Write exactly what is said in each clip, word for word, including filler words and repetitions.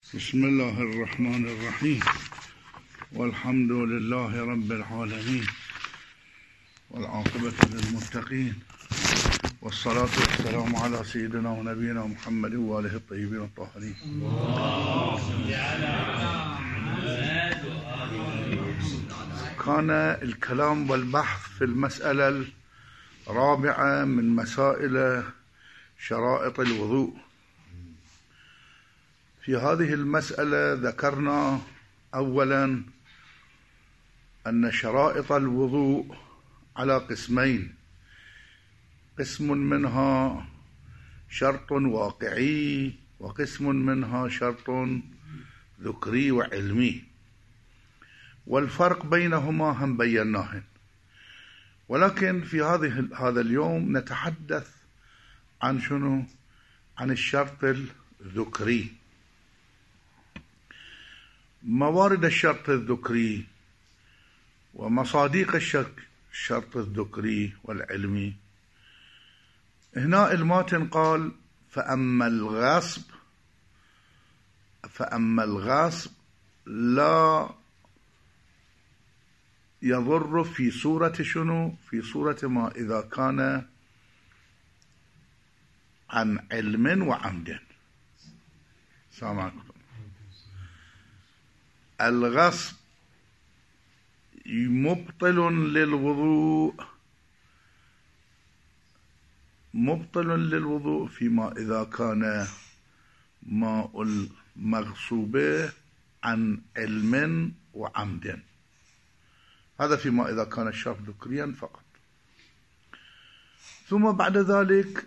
بسم الله الرحمن الرحيم، والحمد لله رب العالمين، والعاقبة للمتقين، والصلاة والسلام على سيدنا ونبينا محمد وآله الطيبين الطاهرين. كان الكلام والبحث في المسألة الرابعة من مسائل شرائط الوضوء. في هذه المسألة ذكرنا أولا أن شرائط الوضوء على قسمين: قسم منها شرط واقعي، وقسم منها شرط ذكري وعلمي، والفرق بينهما هم بيناه. ولكن في هذه هذا اليوم نتحدث عن شنو؟ عن الشرط الذكري. موارد الشرط الذكري ومصادق الشرط الذكري والعلمي. هنا الماتن قال: فأما الغصب فأما الغصب لا يضر في صورة شنو؟ في صورة ما إذا كان عن علم وعمد. سامعكم. الغصب مبطل للوضوء مبطل للوضوء فيما إذا كان ماء المغصوب عن علم وعمد. هذا فيما إذا كان الشرط ذكريا فقط. ثم بعد ذلك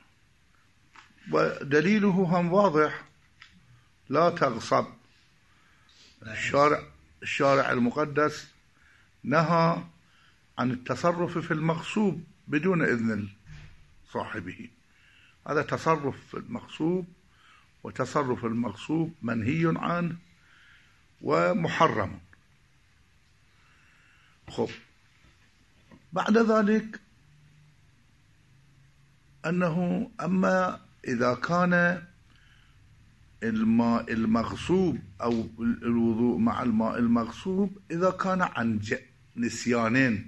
ودليله هم واضح: لا تغصب. الشارع الشارع المقدس نهى عن التصرف في المغصوب بدون إذن صاحبه. هذا تصرف في المغصوب، وتصرف المغصوب منهي عنه ومحرم. خب، بعد ذلك أنه أما إذا كان الماء المغصوب أو الوضوء مع الماء المغصوب إذا كان عن نسيانين،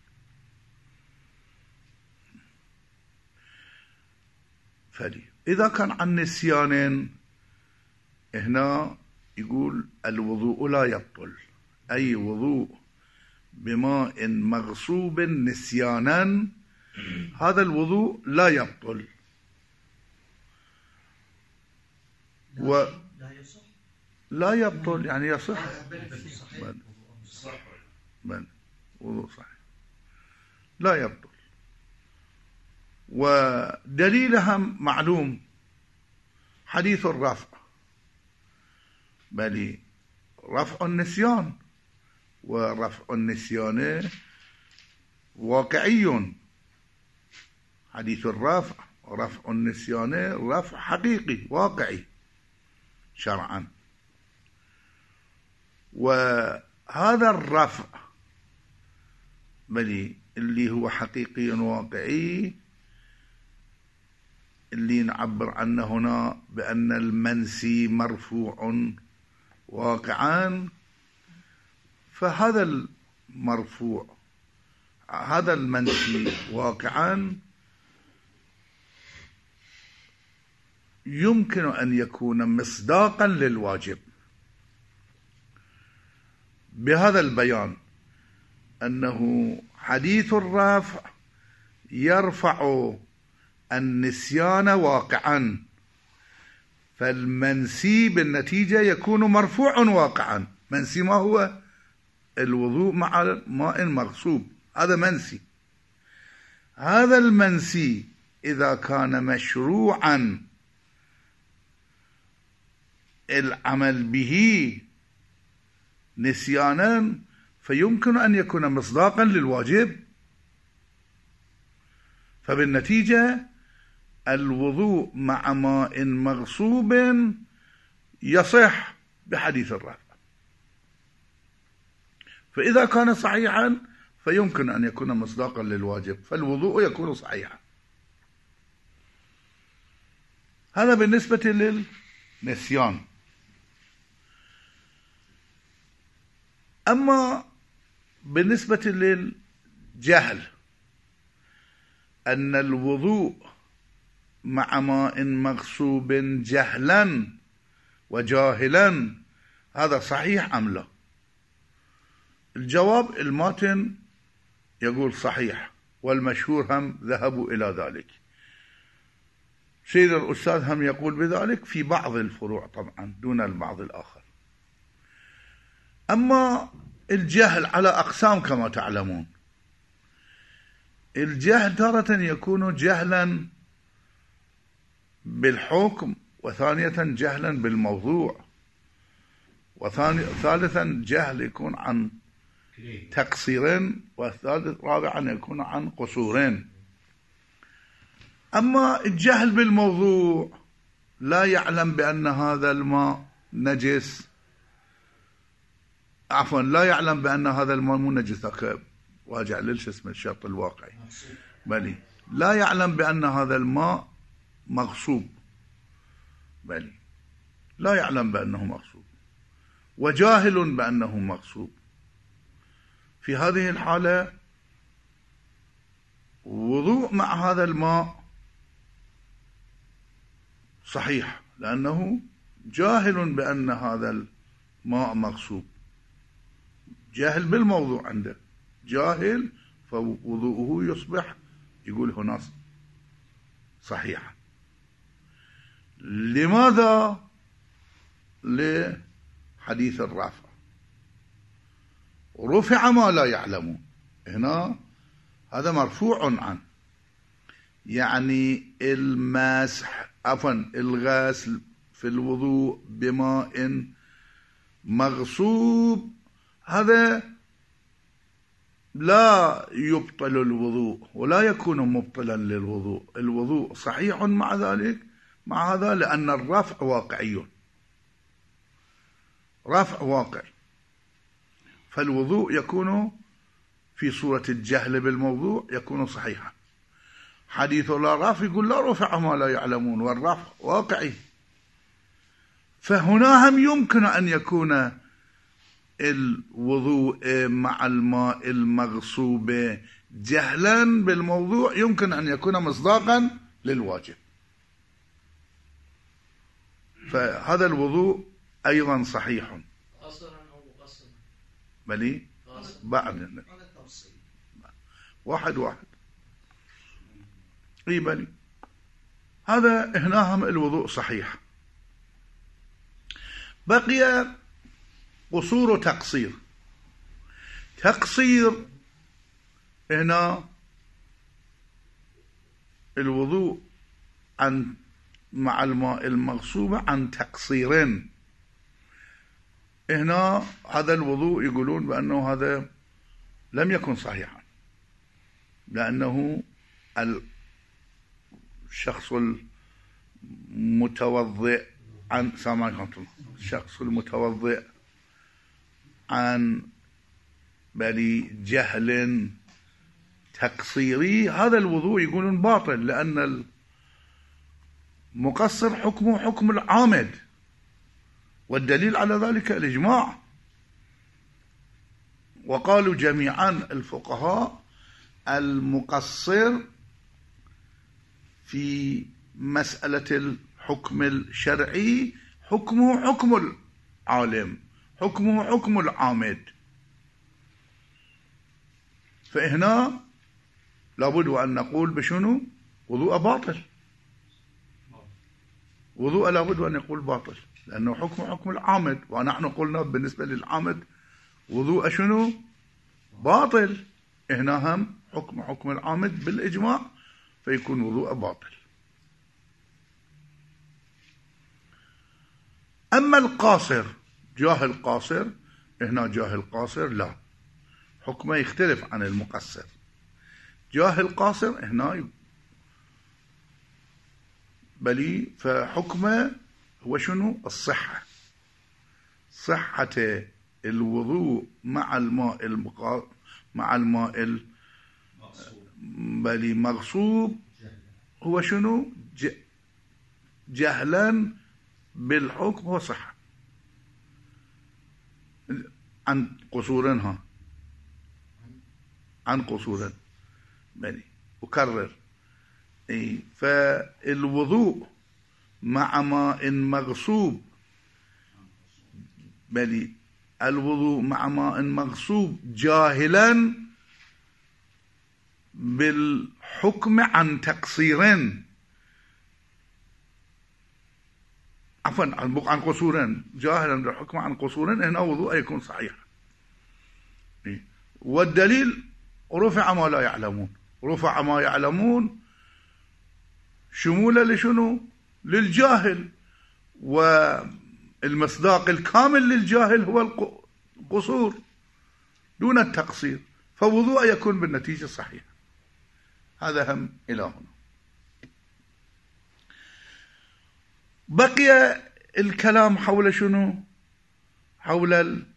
فلي إذا كان عن نسيانين هنا يقول الوضوء لا يبطل. أي وضوء بماء مغصوب نسيانا هذا الوضوء لا يبطل. و لا يبطل يعني يصح. بل بل وضوء صحيح لا يبطل. ودليلها معلوم: حديث الرفع، بل رفع النسيان، ورفع النسيان واقعي. حديث الرفع رفع النسيان رفع حقيقي واقعي شرعا. وهذا الرفع بل اللي هو حقيقي واقعي اللي نعبر عنه هنا بأن المنسي مرفوع واقعا، فهذا المرفوع هذا المنسي واقعا يمكن أن يكون مصداقا للواجب. بهذا البيان أنه حديث الرفع يرفع النسيان واقعا، فالمنسي بالنتيجة يكون مرفوع واقعا. منسي ما هو؟ الوضوء مع ماء مغصوب، هذا منسي. هذا المنسي إذا كان مشروعا العمل به نسيانا فيمكن أن يكون مصداقا للواجب. فبالنتيجة الوضوء مع ماء مغصوب يصح بحديث الرفع. فإذا كان صحيحا فيمكن أن يكون مصداقا للواجب، فالوضوء يكون صحيحا. هذا بالنسبة للنسيان. أما بالنسبة للجهل أن الوضوء مع ماء مغصوب جهلا وجاهلا هذا صحيح أم لا؟ الجواب الماتن يقول صحيح، والمشهور هم ذهبوا إلى ذلك. سيد الأستاذ هم يقول بذلك في بعض الفروع طبعا دون البعض الآخر. أما الجهل على أقسام كما تعلمون. الجهل تارة يكون جهلا بالحكم، وثانية جهلا بالموضوع، وثالثا جهل يكون عن تقصيرين، والثالث رابعا يكون عن قصورين. أما الجهل بالموضوع لا يعلم بأن هذا الماء نجس، عفوا لا يعلم بأن هذا الماء مو نجس، واجع ليش اسم الشرط الواقعي، بلي لا يعلم بأن هذا الماء مغصوب، بلي لا يعلم بأنه مغصوب، وجاهل بأنه مغصوب. في هذه الحالة وضوء مع هذا الماء صحيح، لأنه جاهل بأن هذا الماء مغصوب، جاهل بالموضوع عنده، جاهل، فوضوءه يصبح يقول هنا صحيح. لماذا؟ لحديث الرفع، رفع ما لا يعلمون، هنا هذا مرفوع عنه، يعني المسح عفوا الغسل في الوضوء بماء مغصوب هذا لا يبطل الوضوء ولا يكون مبطلا للوضوء، الوضوء صحيح مع ذلك، مع هذا، لأن الرفع واقعي، رفع واقع، فالوضوء يكون في صورة الجهل بالموضوع يكون صحيحا. حديث لا رفع يقول لا رفع ما لا يعلمون، والرفع واقعي، فهنا هم يمكن أن يكون الوضوء مع الماء المغصوب جهلا بالموضوع يمكن أن يكون مصداقا للواجب، فهذا الوضوء أيضا صحيح. قصرا أو مقصرا؟ بلي بعد واحد واحد اي بلي، هذا هنا هم الوضوء صحيح. بقي قصور وتقصير. تقصير هنا الوضوء عن مع الماء المغصوب عن تقصيرين، هنا هذا الوضوء يقولون بأنه هذا لم يكن صحيحا، لأنه الشخص المتوضئ عن سامعكم الشخص المتوضئ عن بلي جهل تقصيري هذا الوضوء يقولون باطل، لأن المقصر حكمه حكم العامد، والدليل على ذلك الإجماع. وقالوا جميعا الفقهاء المقصر في مسألة الحكم الشرعي حكمه حكم العالم، حكمه حكم العامد، فهنا لابد أن نقول بشنو؟ وضوء باطل، وضوء لابد أن يقول باطل، لأنه حكم حكم العامد، ونحن قلنا بالنسبة للعامد وضوء شنو؟ باطل، هنا هم حكم حكم العامد بالإجماع، فيكون وضوء باطل. أما القاصر جاهل قاصر، هنا جاهل قاصر لا، حكمه يختلف عن المقصر. جاهل قاصر هنا بلي فحكمه هو شنو؟ الصحة، صحة الوضوء مع الماء المقا... مع الماء بلي مغصوب هو شنو؟ ج... جهلا بالحكم هو صحة. عن قصورها عن قصور بني أكرر إيه فالوضوء مع ماء مغصوب بني الوضوء مع ماء مغصوب جاهلا بالحكم عن تقصيرين عفوا عن قصورين جاهلا بالحكم عن قصورين هنا وضوء يكون صحيح. والدليل رفع ما لا يعلمون رفع ما يعلمون شمولا لشنو للجاهل والمصداق الكامل للجاهل هو القصور دون التقصير فوضوء يكون بالنتيجة صحيحة. هذا هم إلى هنا. بقي الكلام حول شنو حول ال...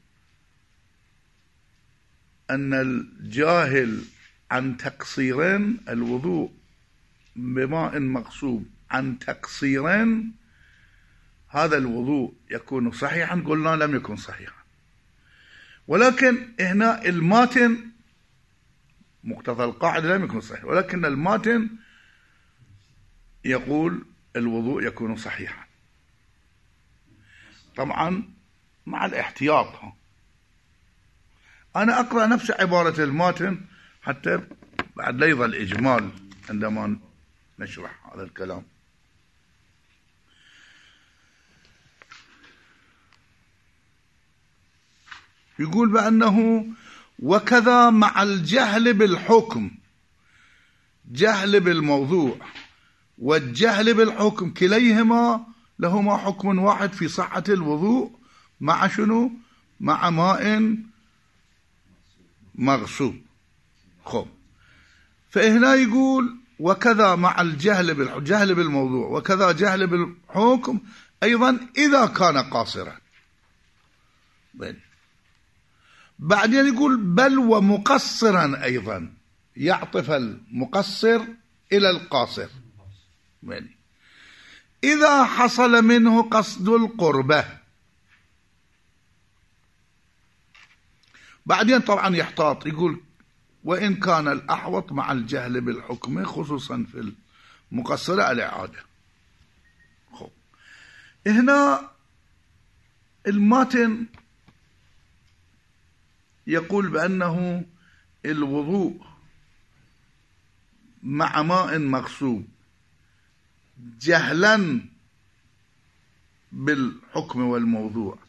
أن الجاهل عن تقصيرين الوضوء بماء مغصوب عن تقصيرين هذا الوضوء يكون صحيحا قلنا لم يكن صحيحا ولكن هنا الماتن مقتضى القاعدة لم يكن صحيح ولكن الماتن يقول الوضوء يكون صحيحا طبعا مع الاحتياط. أنا أقرأ نفس عبارة الماتن حتى بعد لا يظل إجمال عندما نشرح هذا الكلام. يقول بأنه وكذا مع الجهل بالحكم جهل بالموضوع والجهل بالحكم كليهما لهما حكم واحد في صحة الوضوء مع شنو مع ماء مغصوب. خب فهنا يقول وكذا مع الجهل بالجهل بالموضوع وكذا جهل بالحكم أيضا إذا كان قاصرا. بعدين يقول بل ومقصرا أيضا يعطف المقصر إلى القاصر إذا حصل منه قصد القربة. بعدين طبعا يحتاط يقول وإن كان الأحوط مع الجهل بالحكم خصوصا في المقصرة الإعادة. خب هنا الماتن يقول بأنه الوضوء مع ماء مغصوب جهلا بالحكم والموضوع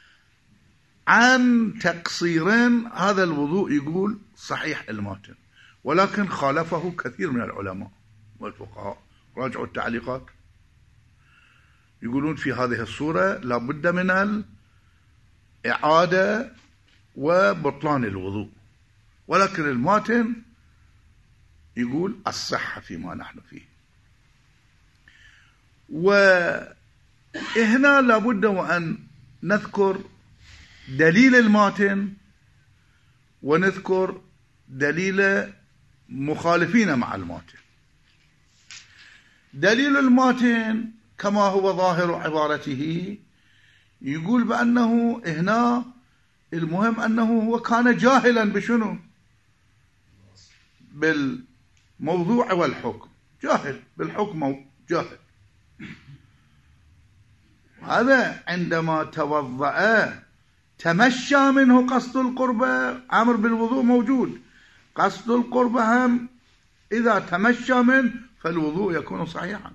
عن تقصيرين هذا الوضوء يقول صحيح الماتن ولكن خالفه كثير من العلماء والفقهاء. راجعوا التعليقات يقولون في هذه الصورة لابد من الإعادة وبطلان الوضوء ولكن الماتن يقول الصحة فيما نحن فيه. وهنا لابد وأن نذكر دليل الماتن ونذكر دليل مخالفين مع الماتن. دليل الماتن كما هو ظاهر عبارته يقول بأنه هنا المهم أنه هو كان جاهلا بشنو بالموضوع والحكم جاهل بالحكم جاهل. هذا عندما توضأ تمشى منه قصد القربة أمر بالوضوء موجود قصد القربة هم إذا تمشى منه فالوضوء يكون صحيحا.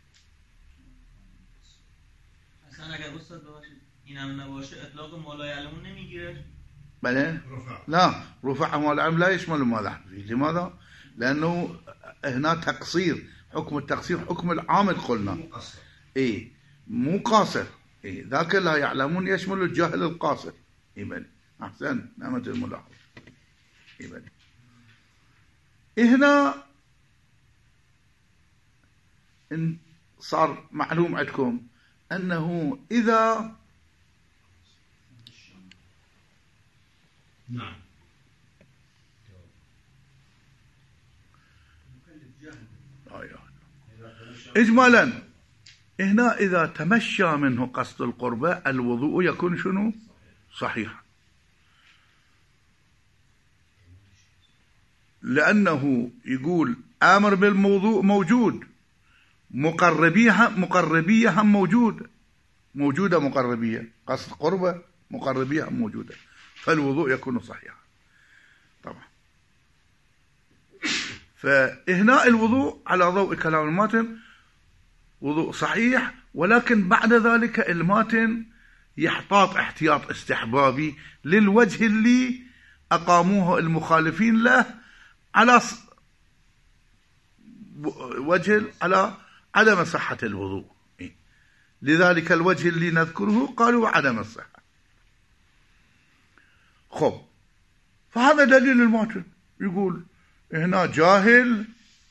اصلا اگر استاد باشید اینم نباشه اطلاق ما لا يعلمون نمیگیره. بله لا رفع ما لا يعلم لا يشمل ما لا يعلم. لماذا؟ لأنه هنا تقصير حكم التقصير حكم العامل قلنا إيه مو قاصر إيه ذاك لا يعلمون يشمل الجاهل القاصر. إيه بني أحسن نعمة الملاحظة. إيه بني هنا إن صار معلوم عندكم أنه إذا نعم إجمالا هنا إذا تمشى منه قصد القربة الوضوء يكون شنو صحيح. لأنه يقول آمر بالموضوع موجود، مقربيها مقربية هم موجود موجودة مقربية، قصد قربة مقربية هم موجودة، فالوضوء يكون صحيحا طبعا. فإهناء الوضوء على ضوء كلام الماتن وضوء صحيح، ولكن بعد ذلك الماتن يحتاط احتياط استحبابي للوجه اللي أقاموه المخالفين له على وجه على عدم صحة الوضوء، لذلك الوجه اللي نذكره قالوا عدم الصحة. خب، فهذا دليل الماتن، يقول هنا جاهل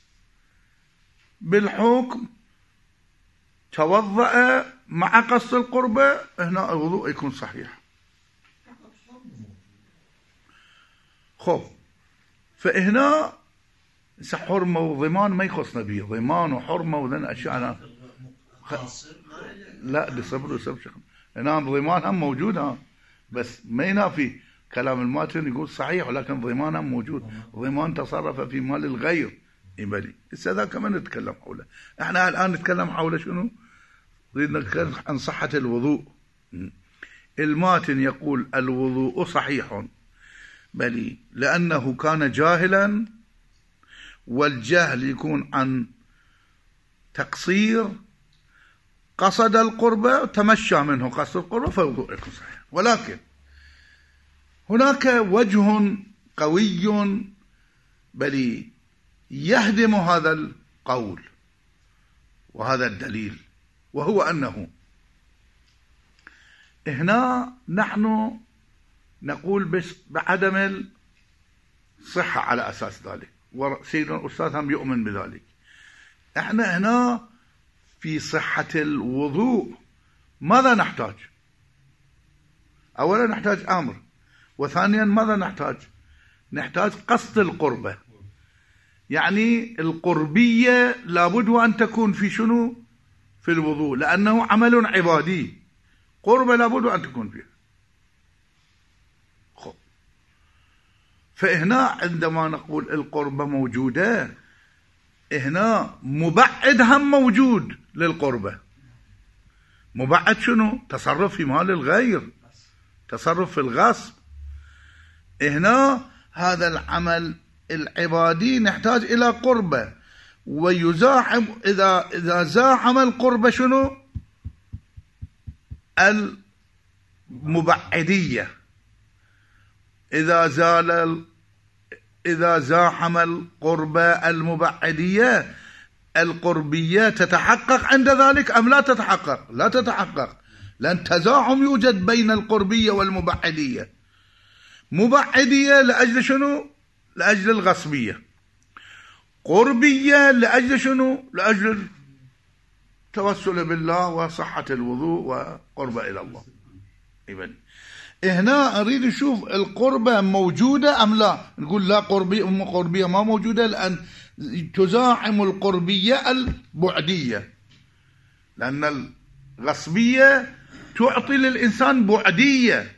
بالحكم توضأ مع قصد القربة، هنا الوضوء يكون صحيح. خب، فهنا حرمة وضمان ما يخصنا به، ضمان وحرمة وذن أشياء خ... لا دي صبر وصبر شيخ، هنا ضمان هم موجود ها، بس ما ينافي كلام الماتن يقول صحيح، ولكن ضمان هم موجود، ضمان تصرف في مال الغير يبالي. هسه ذا كمان نتكلم حوله، احنا الآن نتكلم حول شنو؟ نريد نتكلم عن صحة الوضوء. الماتن يقول الوضوء صحيح بلي لأنه كان جاهلا، والجهل يكون عن تقصير، قصد القربة تمشى منه قصد القربة فالوضوء يكون صحيح. ولكن هناك وجه قوي بل يهدم هذا القول وهذا الدليل، وهو أنه هنا نحن نقول بس بعدم الصحة على أساس ذلك، وسيدنا الأستاذ هم يؤمن بذلك. احنا هنا في صحة الوضوء ماذا نحتاج؟ أولا نحتاج أمر، وثانيا ماذا نحتاج؟ نحتاج قصد القربة، يعني القربية لابد أن تكون في شنو؟ في الوضوء، لأنه عمل عبادي، قربة لابد أن تكون فيه. خب، فهنا عندما نقول القربة موجودة، هنا مبعد هم موجود للقربة. مبعد شنو؟ تصرف في مال الغير، تصرف في الغصب. هنا هذا العمل العبادي نحتاج إلى قربة، ويزاحم إذا إذا زاحم القربة شنو؟ المبعدية. إذا زال إذا زاحم القربة المبعدية، القربية تتحقق عند ذلك أم لا تتحقق؟ لا تتحقق، لأن تزاحم يوجد بين القربية والمبعدية. مبعدية لأجل شنو؟ لأجل الغصبية. قربية لأجل شنو؟ لأجل التوسل بالله وصحة الوضوء وقربة إلى الله. إذن هنا أريد نشوف القربة موجودة أم لا. نقول لا، قربية أم قربية ما موجودة، لأن تزاحم القربية البعدية، لأن الغصبية تعطي للإنسان بعدية،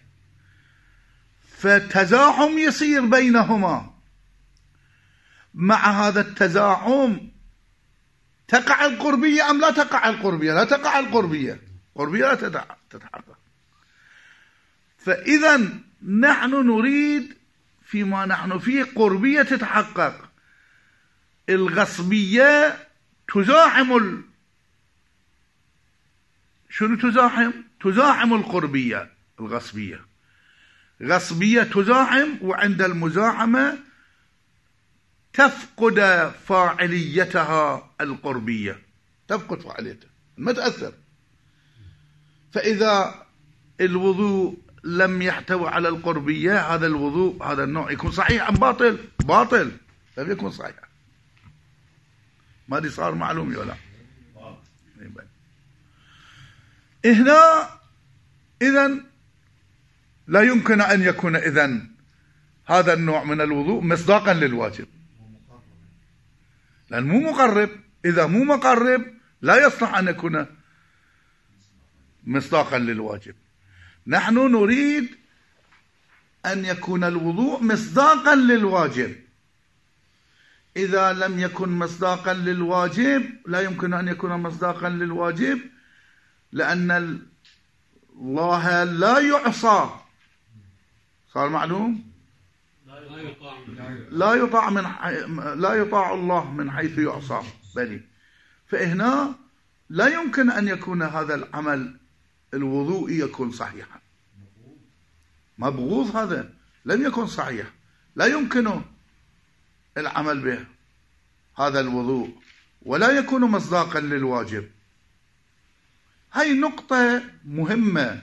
فتزاحم يصير بينهما. مع هذا التزاحم تقع القربية أم لا تقع القربية؟ لا تقع القربية، قربية لا تتحقق. فإذا نحن نريد فيما نحن فيه قربية تتحقق، الغصبية تزاحم ال... شنو تزاحم؟ تزاحم القربية. الغصبية غصبية تزاحم، وعند المزاحمة تفقد فاعليتها القربية، تفقد فاعليتها، ما تأثر. فإذا الوضوء لم يحتوي على القربية، هذا الوضوء هذا النوع يكون صحيح أم باطل؟ باطل، لم يكن صحيح. ما دي صار معلوم ولا هنا. إذن لا يمكن أن يكون إذن هذا النوع من الوضوء مصداقا للواجب، لأن مو مقرب. إذا مو مقرب لا يصلح أن يكون مصداقا للواجب. نحن نريد أن يكون الوضوء مصداقا للواجب، إذا لم يكن مصداقا للواجب لا يمكن أن يكون مصداقا للواجب، لأن الله لا يعصى، صار معلوم؟ لا يطاع من لا يطاع الله من حيث يعصى. بلي فهنا لا يمكن أن يكون هذا العمل الوضوئي يكون صحيحا، مبغوض، هذا لم يكن صحيح، لا يمكن العمل به هذا الوضوء ولا يكون مصداقا للواجب. هاي نقطة مهمة،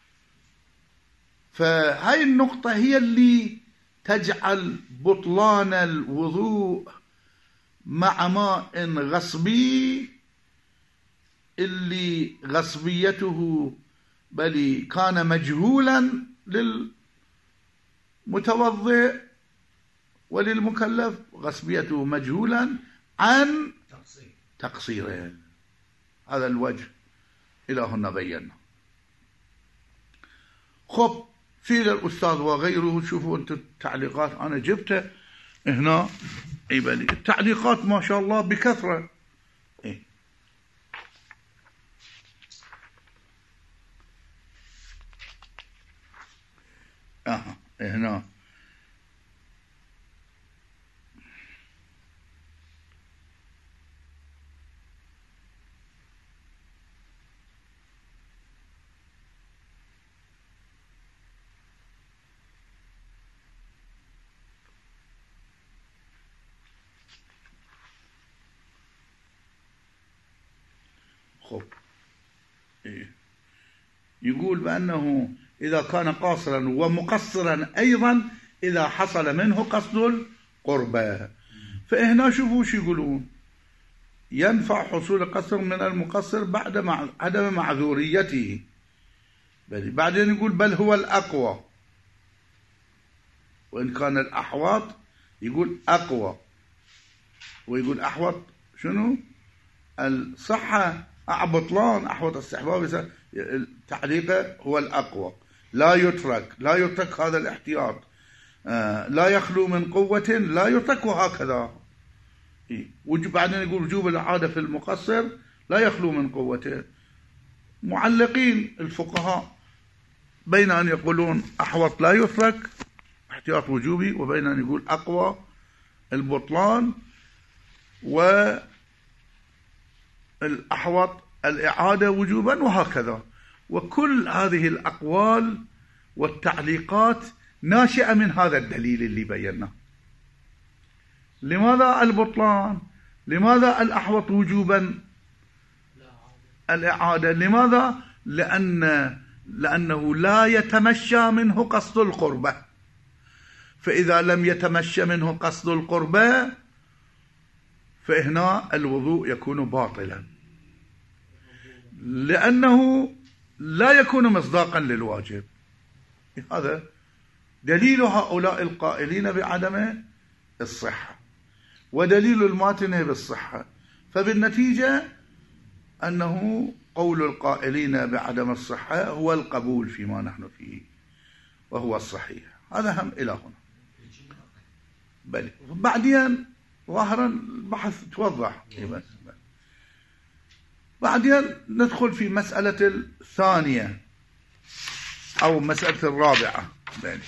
فهاي النقطة هي اللي تجعل بطلان الوضوء مع ماء غصبي اللي غصبيته بل كان مجهولا للمتوضئ وللمكلف، غصبيته مجهولا عن تقصيره. هذا الوجه إلى هنا بينا. خب سيد الأستاذ وغيره، شوفوا أنتم التعليقات أنا جبتها هنا، أي بلي التعليقات ما شاء الله بكثرة. إيه. آه. هنا خب إيه. يقول بأنه إذا كان قاصرا ومقصرا أيضا إذا حصل منه قصد القربة. فهنا شوفوا شو يقولون: ينفع حصول قصر من المقصر بعد مع عدم معذوريته. بل بعدين يقول بل هو الأقوى، وإن كان الأحوط يقول أقوى، ويقول أحوط شنو؟ الصحة بطلان، أحوط استحباب، تعليقه هو الأقوى. لا يترك لا يترك هذا الاحتياط، آه لا يخلو من قوة لا يترك، وهكذا. بعدين يقول وجوب العادة في المقصر لا يخلو من قوته. معلقين الفقهاء بين أن يقولون أحوط لا يترك احتياط وجوبي، وبين أن يقول أقوى البطلان، والأحوط الإعادة وجوبا، وهكذا. وكل هذه الأقوال والتعليقات ناشئة من هذا الدليل اللي بيناه. لماذا البطلان؟ لماذا الأحوط وجوبا الإعادة؟ لماذا؟ لأن لأنه لا يتمشى منه قصد القربة، فإذا لم يتمشى منه قصد القربة فهنا الوضوء يكون باطلا، لأنه لا يكون مصداقا للواجب. هذا دليل هؤلاء القائلين بعدم الصحة، ودليل الماتنة بالصحة. فبالنتيجة أنه قول القائلين بعدم الصحة هو القبول فيما نحن فيه، وهو الصحيح. هذا هم إلى هنا. بل بعدين ظاهرا البحث توضح. بعدين ندخل في مسألة الثانية أو مسألة الرابعة. بل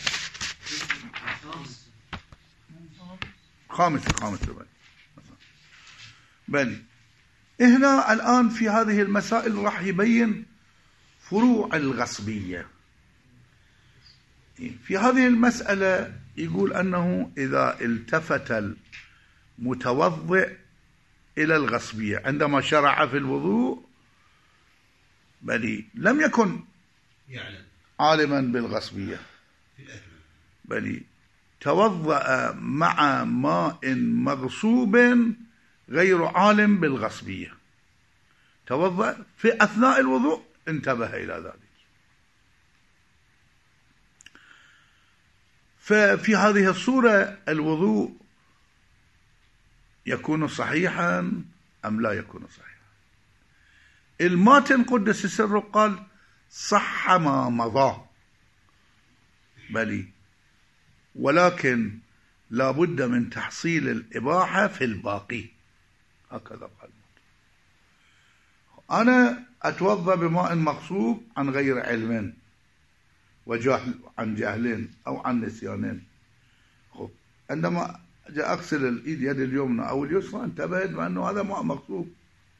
خامسة خامسة بل. بل هنا الآن في هذه المسائل راح يبين فروع الغصبية. في هذه المسألة يقول أنه إذا التفت المتوضئ إلى الغصبية عندما شرع في الوضوء، بل لم يكن عالما بالغصبية، بل توضأ مع ماء مغصوب غير عالم بالغصبية، توضأ في أثناء الوضوء انتبه إلى ذلك. ففي هذه الصورة الوضوء يكون صحيحا أم لا يكون صحيحا؟ الماتن قدس سره قال صح ما مضى، بل ولكن لا بد من تحصيل الإباحة في الباقي. هكذا قال. أنا أتوضأ بماء مغصوب عن غير علم وجهل، عن جهلين أو عن نسيانين. خب عندما أجي أغسل الإيد، يد اليمنى أو اليسرى، انتبهت بأنه هذا ماء مغصوب.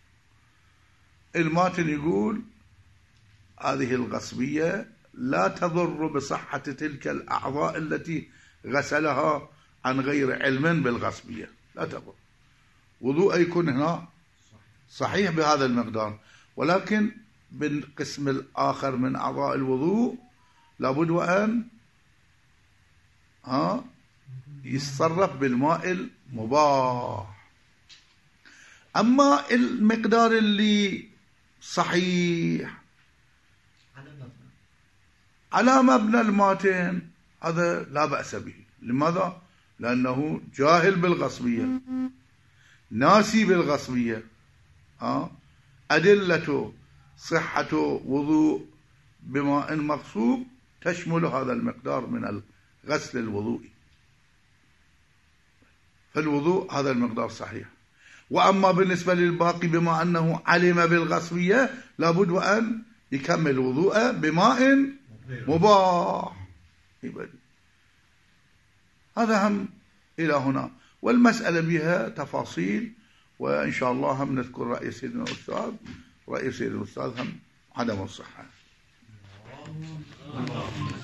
الماتن يقول هذه الغصبية لا تضر بصحة تلك الأعضاء التي غسلها عن غير علم بالغصبية، لا تضر. وضوء يكون هنا صحيح بهذا المقدار، ولكن بالقسم الآخر من أعضاء الوضوء لابد وأن ها يتصرف بالماء المباح. أما المقدار اللي صحيح على مبنى الماتن هذا لا بأس به. لماذا؟ لأنه جاهل بالغصبية، ناسي بالغصبية. ها أدلة صحة وضوء بماء مغصوب تشمل هذا المقدار من الغسل الوضوئي، فالوضوء هذا المقدار صحيح. وأما بالنسبة للباقي بما أنه علم بالغصبية لابد وأن يكمل وضوءه بماء مباح. هذا هم إلى هنا، والمسألة بها تفاصيل، وإن شاء الله هم نذكر رأي سيدنا الأستاذ. رأي سيدنا الأستاذ هم عدم الصحة.